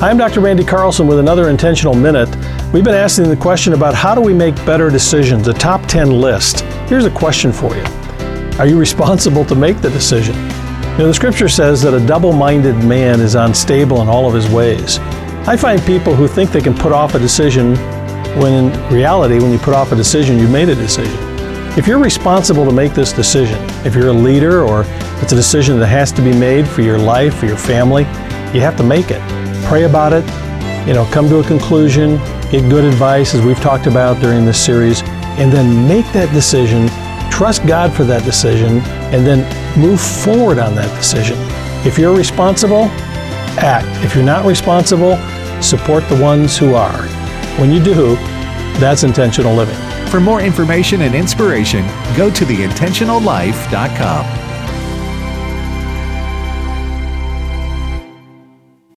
I'm Dr. Randy Carlson with another Intentional Minute. We've been asking the question about how do we make better decisions, a top 10 list. Here's a question for you. Are you responsible to make the decision? You know, the scripture says that a double-minded man is unstable in all of his ways. I find people who think they can put off a decision when in reality, when you put off a decision, you made a decision. If you're responsible to make this decision, if you're a leader or it's a decision that has to be made for your life, for your family, you have to make it. Pray about it, come to a conclusion, get good advice as we've talked about during this series, and then make that decision, trust God for that decision, and then move forward on that decision. If you're responsible, act. If you're not responsible, support the ones who are. When you do, that's intentional living. For more information and inspiration, go to theintentionallife.com.